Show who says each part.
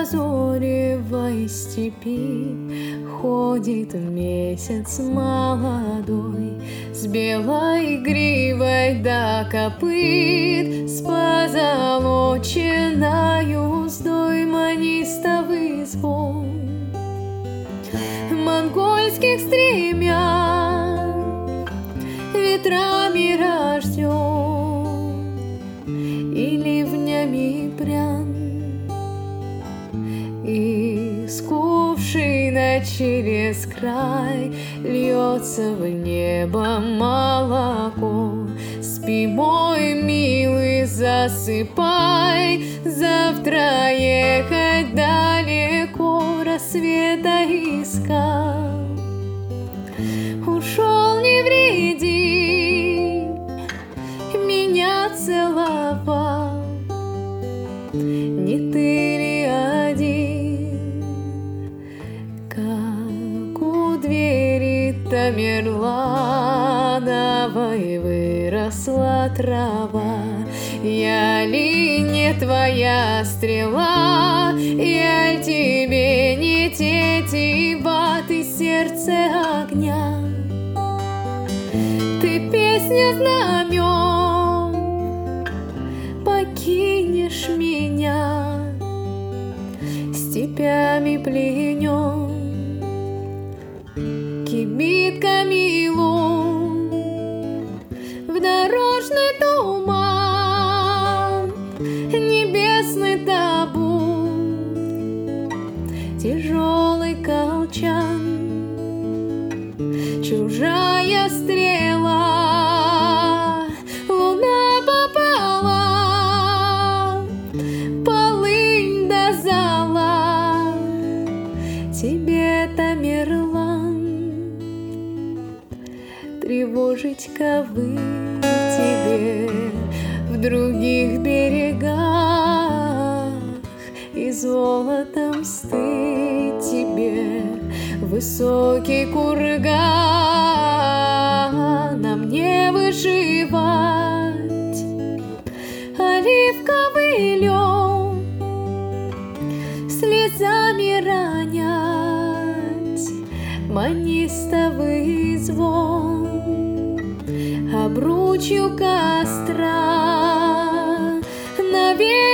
Speaker 1: лазоревой степи ходит месяц молодой, с белой гривой до копыт, с позолоченною уздой манистовый звон монгольских стремян ветрами рожден и ливнями прян. Из кувшина через край льется в небо молоко. Спи, мой милый, засыпай, завтра ехать далеко, рассвета искал. Ушел невредим, меня целовал. Не ты ли один, как у двери Тамерлановой выросла трава? Я ли не твоя стрела, я ли тебе не тетива, ты сердце огня, ты песня знамен, покинешь меня, степями пленен, кибитками лун, в дорожный туман, небесный табун, тяжелый колчан, чужая стрела, луна попала, полынь до зала, тебе, Тамерлан, тревожить ковы тебе в других берегах, и золотом стыть тебе высокий курган, а мне выживать оливковый лен, слезами ронять манистовый звон, обручью костра навек